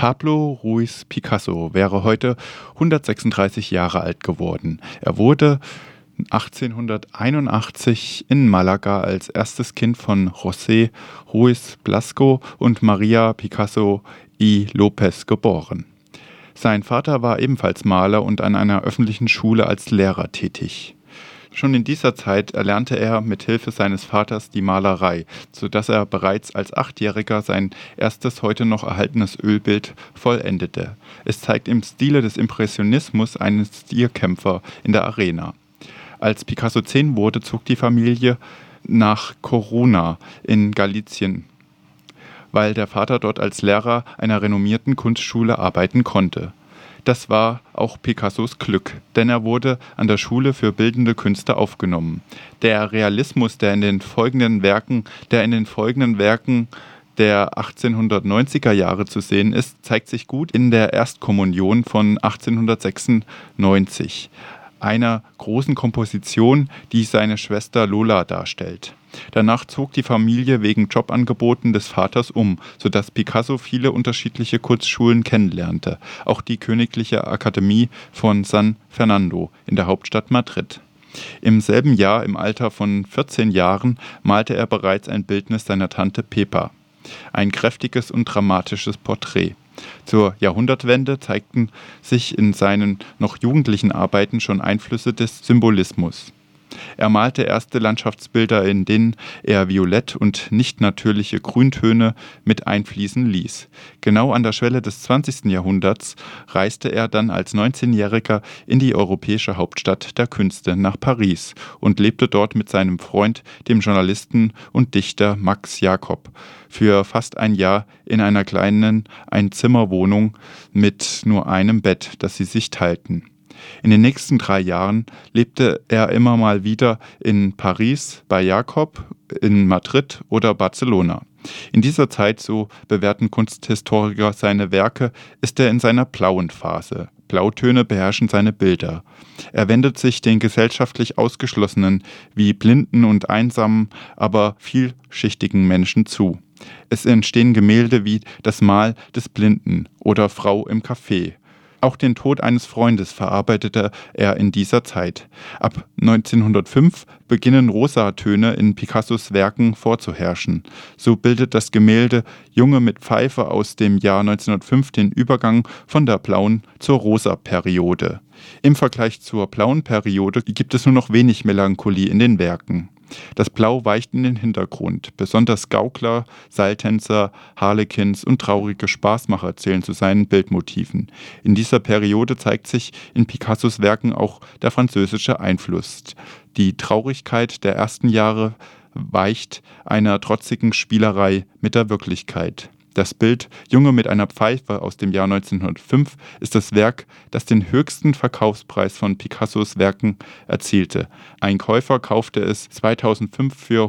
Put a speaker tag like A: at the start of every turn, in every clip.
A: Pablo Ruiz Picasso wäre heute 136 Jahre alt geworden. Er wurde 1881 in Malaga als erstes Kind von José Ruiz Blasco und María Picasso y López geboren. Sein Vater war ebenfalls Maler und an einer öffentlichen Schule als Lehrer tätig. Schon in dieser Zeit erlernte er mit Hilfe seines Vaters die Malerei, sodass er bereits als 8-Jähriger sein erstes heute noch erhaltenes Ölbild vollendete. Es zeigt im Stile des Impressionismus einen Stierkämpfer in der Arena. Als Picasso 10 wurde, zog die Familie nach Coruña in Galicien, weil der Vater dort als Lehrer einer renommierten Kunstschule arbeiten konnte. Das war auch Picassos Glück, denn er wurde an der Schule für bildende Künste aufgenommen. Der Realismus, der in den folgenden Werken der 1890er Jahre zu sehen ist, zeigt sich gut in der Erstkommunion von 1896, einer großen Komposition, die seine Schwester Lola darstellt. Danach zog die Familie wegen Jobangeboten des Vaters um, sodass Picasso viele unterschiedliche Kunstschulen kennenlernte, auch die Königliche Akademie von San Fernando in der Hauptstadt Madrid. Im selben Jahr, im Alter von 14 Jahren, malte er bereits ein Bildnis seiner Tante Pepa, ein kräftiges und dramatisches Porträt. Zur Jahrhundertwende zeigten sich in seinen noch jugendlichen Arbeiten schon Einflüsse des Symbolismus. Er malte erste Landschaftsbilder, in denen er Violett- und nicht natürliche Grüntöne mit einfließen ließ. Genau an der Schwelle des 20. Jahrhunderts reiste er dann als 19-Jähriger in die europäische Hauptstadt der Künste nach Paris und lebte dort mit seinem Freund, dem Journalisten und Dichter Max Jacob, für fast ein Jahr in einer kleinen Einzimmerwohnung mit nur einem Bett, das sie sich teilten. In den nächsten 3 Jahren lebte er immer mal wieder in Paris, bei Jacob, in Madrid oder Barcelona. In dieser Zeit, so bewerten Kunsthistoriker seine Werke, ist er in seiner blauen Phase. Blautöne beherrschen seine Bilder. Er wendet sich den gesellschaftlich Ausgeschlossenen wie blinden und einsamen, aber vielschichtigen Menschen zu. Es entstehen Gemälde wie Das Mahl des Blinden oder Frau im Café. Auch den Tod eines Freundes verarbeitete er in dieser Zeit. Ab 1905 beginnen Rosatöne in Picassos Werken vorzuherrschen. So bildet das Gemälde Junge mit Pfeife aus dem Jahr 1905 den Übergang von der blauen zur rosa Periode. Im Vergleich zur blauen Periode gibt es nur noch wenig Melancholie in den Werken. Das Blau weicht in den Hintergrund. Besonders Gaukler, Seiltänzer, Harlequins und traurige Spaßmacher zählen zu seinen Bildmotiven. In dieser Periode zeigt sich in Picassos Werken auch der französische Einfluss. Die Traurigkeit der ersten Jahre weicht einer trotzigen Spielerei mit der Wirklichkeit. Das Bild Junge mit einer Pfeife aus dem Jahr 1905 ist das Werk, das den höchsten Verkaufspreis von Picassos Werken erzielte. Ein Käufer kaufte es 2005 für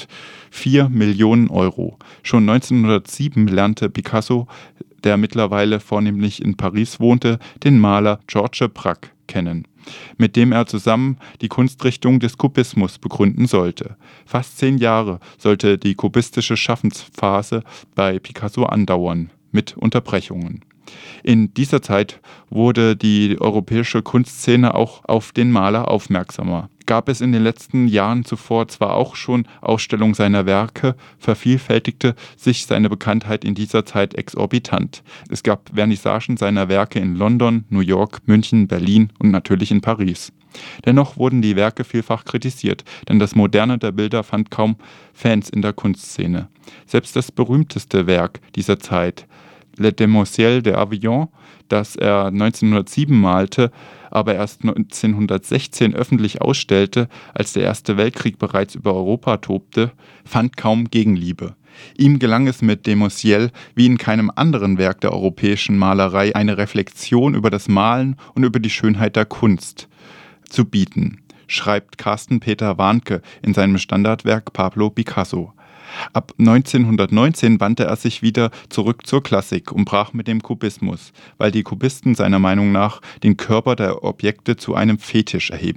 A: 104 Millionen Euro. Schon 1907 lernte Picasso, der mittlerweile vornehmlich in Paris wohnte, den Maler Georges Braque kennen, mit dem er zusammen die Kunstrichtung des Kubismus begründen sollte. Fast 10 Jahre sollte die kubistische Schaffensphase bei Picasso andauern, mit Unterbrechungen. In dieser Zeit wurde die europäische Kunstszene auch auf den Maler aufmerksamer. Gab es in den letzten Jahren zuvor zwar auch schon Ausstellungen seiner Werke, vervielfältigte sich seine Bekanntheit in dieser Zeit exorbitant. Es gab Vernissagen seiner Werke in London, New York, München, Berlin und natürlich in Paris. Dennoch wurden die Werke vielfach kritisiert, denn das Moderne der Bilder fand kaum Fans in der Kunstszene. Selbst das berühmteste Werk dieser Zeit, Les Demoiselles d'Avignon, das er 1907 malte, aber erst 1916 öffentlich ausstellte, als der Erste Weltkrieg bereits über Europa tobte, fand kaum Gegenliebe. Ihm gelang es mit Demoiselles wie in keinem anderen Werk der europäischen Malerei eine Reflexion über das Malen und über die Schönheit der Kunst zu bieten, schreibt Carsten Peter Warnke in seinem Standardwerk Pablo Picasso. Ab 1919 wandte er sich wieder zurück zur Klassik und brach mit dem Kubismus, weil die Kubisten seiner Meinung nach den Körper der Objekte zu einem Fetisch erheben.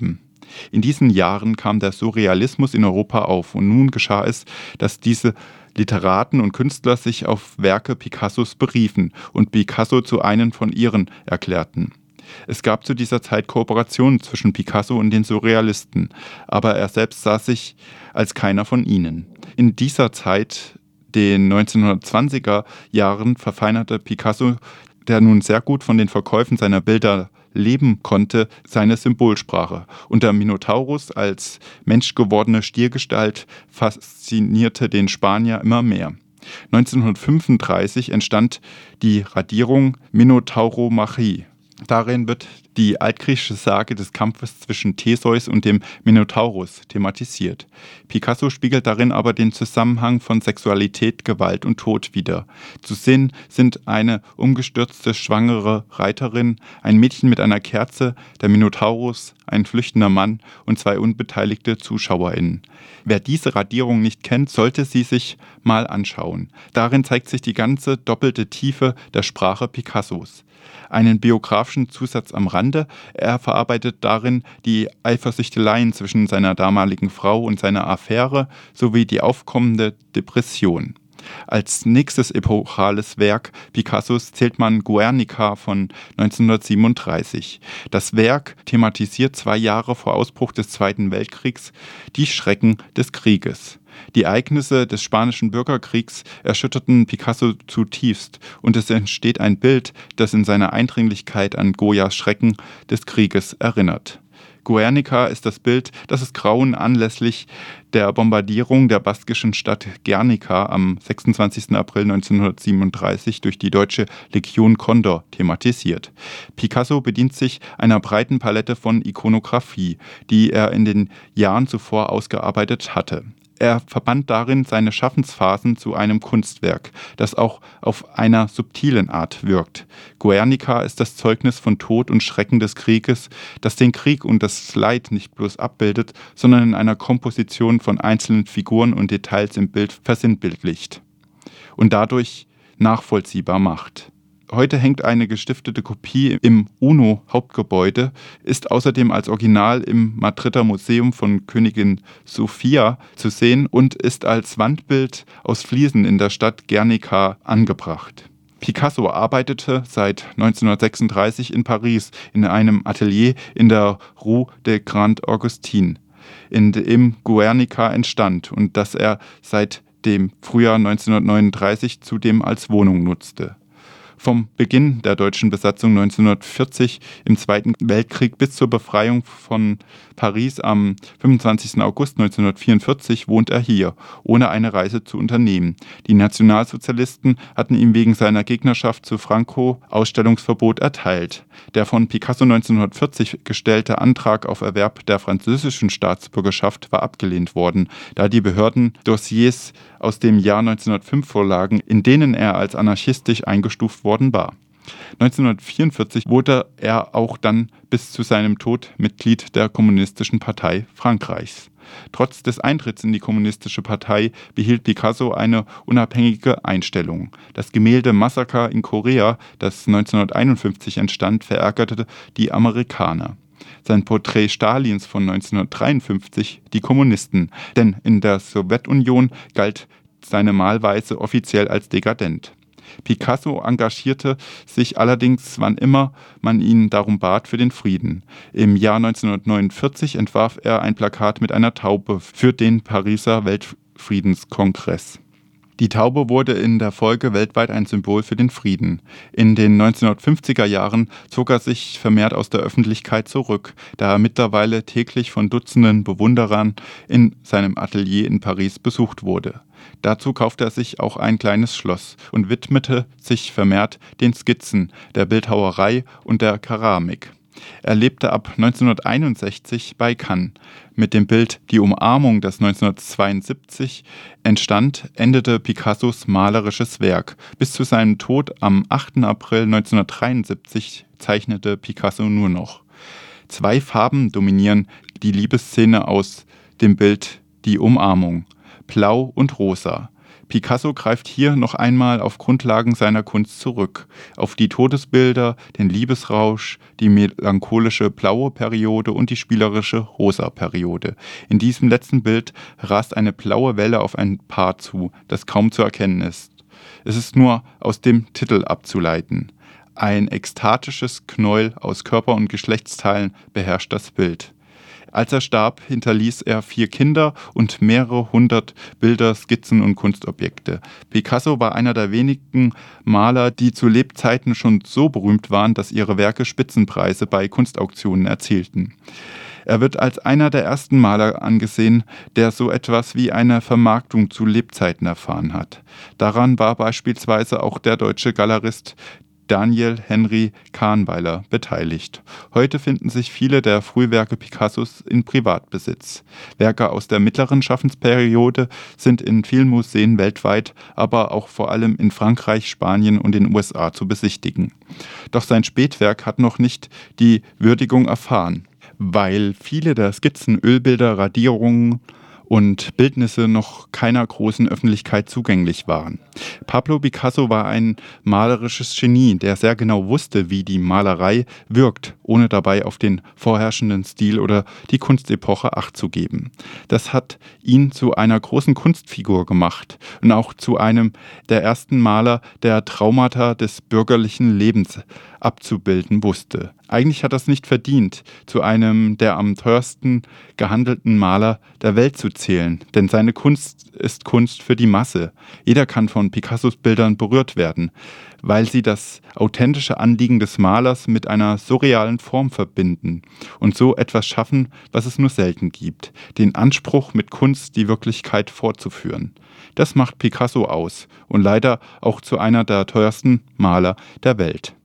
A: In diesen Jahren kam der Surrealismus in Europa auf und nun geschah es, dass diese Literaten und Künstler sich auf Werke Picassos beriefen und Picasso zu einem von ihren erklärten. Es gab zu dieser Zeit Kooperationen zwischen Picasso und den Surrealisten, aber er selbst sah sich als keiner von ihnen. In dieser Zeit, den 1920er Jahren, verfeinerte Picasso, der nun sehr gut von den Verkäufen seiner Bilder leben konnte, seine Symbolsprache. Und der Minotaurus als menschgewordene Stiergestalt faszinierte den Spanier immer mehr. 1935 entstand die Radierung Minotauromachie. Darin wird die altgriechische Sage des Kampfes zwischen Theseus und dem Minotaurus thematisiert. Picasso spiegelt darin aber den Zusammenhang von Sexualität, Gewalt und Tod wider. Zu sehen sind eine umgestürzte schwangere Reiterin, ein Mädchen mit einer Kerze, der Minotaurus, ein flüchtender Mann und zwei unbeteiligte ZuschauerInnen. Wer diese Radierung nicht kennt, sollte sie sich mal anschauen. Darin zeigt sich die ganze doppelte Tiefe der Sprache Picassos. Einen biografischen Zusatz am Rande: Er verarbeitet darin die Eifersüchteleien zwischen seiner damaligen Frau und seiner Affäre sowie die aufkommende Depression. Als nächstes epochales Werk Picassos zählt man Guernica von 1937. Das Werk thematisiert 2 Jahre vor Ausbruch des Zweiten Weltkriegs die Schrecken des Krieges. Die Ereignisse des Spanischen Bürgerkriegs erschütterten Picasso zutiefst und es entsteht ein Bild, das in seiner Eindringlichkeit an Goyas Schrecken des Krieges erinnert. Guernica ist das Bild, das das Grauen anlässlich der Bombardierung der baskischen Stadt Guernica am 26. April 1937 durch die deutsche Legion Condor thematisiert. Picasso bedient sich einer breiten Palette von Ikonographie, die er in den Jahren zuvor ausgearbeitet hatte. Er verband darin seine Schaffensphasen zu einem Kunstwerk, das auch auf einer subtilen Art wirkt. Guernica ist das Zeugnis von Tod und Schrecken des Krieges, das den Krieg und das Leid nicht bloß abbildet, sondern in einer Komposition von einzelnen Figuren und Details im Bild versinnbildlicht und dadurch nachvollziehbar macht. Heute hängt eine gestiftete Kopie im UNO-Hauptgebäude, ist außerdem als Original im Madrider Museum von Königin Sofia zu sehen und ist als Wandbild aus Fliesen in der Stadt Guernica angebracht. Picasso arbeitete seit 1936 in Paris in einem Atelier in der Rue des Grands Augustins, in dem Guernica entstand und das er seit dem Frühjahr 1939 zudem als Wohnung nutzte. Vom Beginn der deutschen Besatzung 1940 im Zweiten Weltkrieg bis zur Befreiung von Paris am 25. August 1944 wohnt er hier, ohne eine Reise zu unternehmen. Die Nationalsozialisten hatten ihm wegen seiner Gegnerschaft zu Franco Ausstellungsverbot erteilt. Der von Picasso 1940 gestellte Antrag auf Erwerb der französischen Staatsbürgerschaft war abgelehnt worden, da die Behörden Dossiers aus dem Jahr 1905 vorlagen, in denen er als anarchistisch eingestuft worden war. 1944 wurde er auch dann bis zu seinem Tod Mitglied der Kommunistischen Partei Frankreichs. Trotz des Eintritts in die Kommunistische Partei behielt Picasso eine unabhängige Einstellung. Das Gemälde Massaker in Korea, das 1951 entstand, verärgerte die Amerikaner. Sein Porträt Stalins von 1953 die Kommunisten, denn in der Sowjetunion galt seine Malweise offiziell als dekadent. Picasso engagierte sich allerdings, wann immer man ihn darum bat, für den Frieden. Im Jahr 1949 entwarf er ein Plakat mit einer Taube für den Pariser Weltfriedenskongress. Die Taube wurde in der Folge weltweit ein Symbol für den Frieden. In den 1950er Jahren zog er sich vermehrt aus der Öffentlichkeit zurück, da er mittlerweile täglich von Dutzenden Bewunderern in seinem Atelier in Paris besucht wurde. Dazu kaufte er sich auch ein kleines Schloss und widmete sich vermehrt den Skizzen, der Bildhauerei und der Keramik. Er lebte ab 1961 bei Cannes. Mit dem Bild Die Umarmung, das 1972 entstand, endete Picassos malerisches Werk. Bis zu seinem Tod am 8. April 1973 zeichnete Picasso nur noch. 2 Farben dominieren die Liebesszene aus dem Bild Die Umarmung: Blau und Rosa. Picasso greift hier noch einmal auf Grundlagen seiner Kunst zurück, auf die Todesbilder, den Liebesrausch, die melancholische blaue Periode und die spielerische rosa Periode. In diesem letzten Bild rast eine blaue Welle auf ein Paar zu, das kaum zu erkennen ist. Es ist nur aus dem Titel abzuleiten. Ein ekstatisches Knäuel aus Körper- und Geschlechtsteilen beherrscht das Bild. Als er starb, hinterließ er 4 Kinder und mehrere hundert Bilder, Skizzen und Kunstobjekte. Picasso war einer der wenigen Maler, die zu Lebzeiten schon so berühmt waren, dass ihre Werke Spitzenpreise bei Kunstauktionen erzielten. Er wird als einer der ersten Maler angesehen, der so etwas wie eine Vermarktung zu Lebzeiten erfahren hat. Daran war beispielsweise auch der deutsche Galerist Daniel Henry Kahnweiler beteiligt. Heute finden sich viele der Frühwerke Picassos in Privatbesitz. Werke aus der mittleren Schaffensperiode sind in vielen Museen weltweit, aber auch vor allem in Frankreich, Spanien und den USA zu besichtigen. Doch sein Spätwerk hat noch nicht die Würdigung erfahren, weil viele der Skizzen, Ölbilder, Radierungen und Bildnisse noch keiner großen Öffentlichkeit zugänglich waren. Pablo Picasso war ein malerisches Genie, der sehr genau wusste, wie die Malerei wirkt, ohne dabei auf den vorherrschenden Stil oder die Kunstepoche Acht zu geben. Das hat ihn zu einer großen Kunstfigur gemacht und auch zu einem der ersten Maler, der Traumata des bürgerlichen Lebens abzubilden wusste. Eigentlich hat er es nicht verdient, zu einem der am teuersten gehandelten Maler der Welt zu zählen, denn seine Kunst ist Kunst für die Masse. Jeder kann von Picassos Bildern berührt werden, weil sie das authentische Anliegen des Malers mit einer surrealen Form verbinden und so etwas schaffen, was es nur selten gibt, den Anspruch, mit Kunst die Wirklichkeit fortzuführen. Das macht Picasso aus und leider auch zu einer der teuersten Maler der Welt.